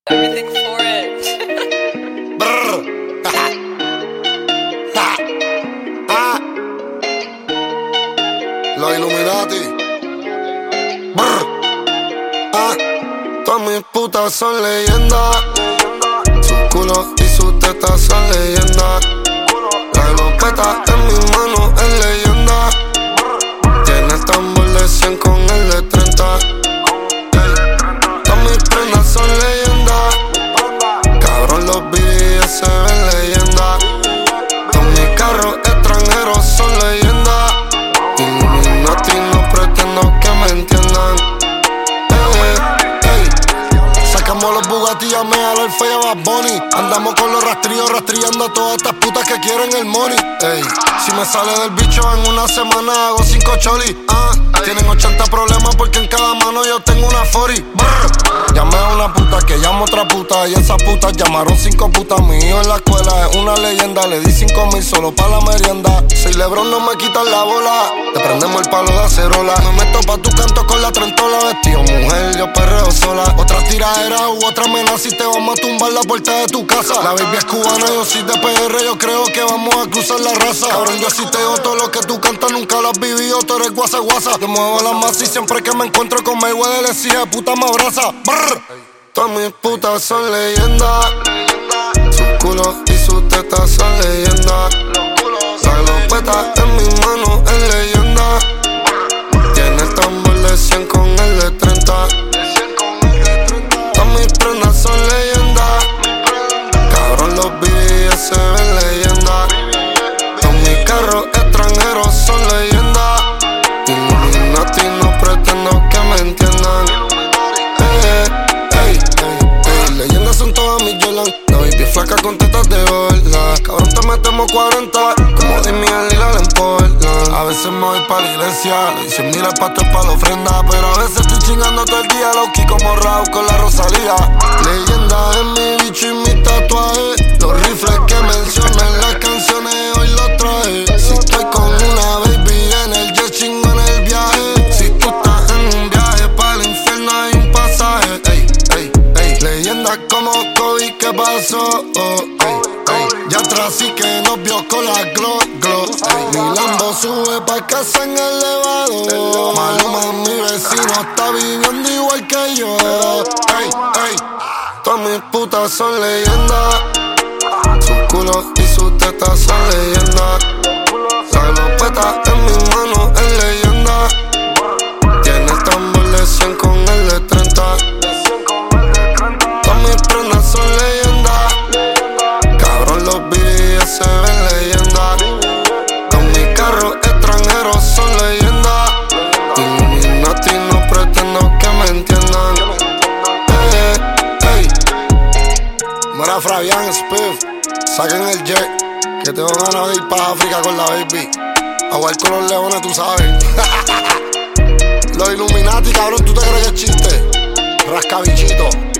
Everything for it. Los Illuminati. Todas mis putas son leyendas. Sus culos y sus tetas son leyendas. La glopeta en mi mano es leyenda. Tiene el tambor de 100 con el de 30. Todas mis prendas son leyendas. Cabrón, los BDS se ven leyendas. Todos mis carros extranjeros son leyendas. Illuminati, no pretendo que me entiendan. Sacamos los Bugatti, ya me jalo el feo a Bad Bunny. Andamos con los rastrillos, rastrillando a todas estas putas que quieren el money. Ey, si me sale del bicho en una semana hago 5 cholis. Tienen 80 problemas porque en cada mano yo tengo una 40. Llamé a una puta que llama otra puta y esas putas llamaron 5 putas. Mi hijo en la escuela es una leyenda, le di 5,000 solo pa' la merienda. Soy Lebron, no me quitan la bola, te prendemos el palo de acerola. Me meto pa' tu canto con la trentola, vestido mujer, yo perreo sola. Otra tiradera u otra amenaza y te vamos a tumbar la puerta de tu casa. La baby es cubana, yo soy de PR, yo creo que vamos a cruzar la raza. Cabrón, yo sí te digo todo lo que tú cantas, nunca lo has vivido, tú eres guasa guasa. Yo muevo la masa y siempre que me encuentro con Mayweather le exige puta me abraza. Todas mis putas son leyendas. Sus culos y sus tetas son leyendas. La glopeta en mi mano es leyenda. Tiene el tambor de 100 con el de 30. Todas mis prendas son leyendas. Cabrón, los BDS se ven leyendas. Todos mis carros extranjeros son leyendas. Illuminati, no pretendo que me entiendan. Leyendas son todas mis Jordan. La baby flaca con tetas de bola. Cabrón, te metemos 40 como Dimi en Lila en Portland. A veces me voy pa' la iglesia, le dicen mira el pastor pa' la ofrenda. Pero a veces estoy chingando todo el día, low-key como Raúl con la Rosalía. Leyenda es mi bicho y mi tatuaje. Los rifles que mencionan las canciones hoy los traje. Si estoy con una baby en el jet, chingo en el viaje. Si tú estás en un viaje para el infierno hay un pasaje. Leyenda como Kobe, ¿qué pasó? Ya atrás y que nos vio con la glow. Mi Lambo sube pa' casa en el elevador. Maluma, mi vecino, está viviendo igual que yo. Todas mis putas son leyendas. Sus culos y sus tetas son leyendas. La glopeta en mi mano es leyenda. Tiene el tambor de 100 con el de 30. Todas mis prendas son leyendas. Cabrón, los BDS se ven leyendas. Todos mis carros extranjeros son leyendas. Illuminati, no pretendo que me entiendan. Mira Fabián Spiff, saquen el jet, que tengo ganas de ir pa' África con la baby. A jugar con los leones, tú sabes. Los Illuminati, cabrón, ¿tú te crees que es chiste? Rascabichito.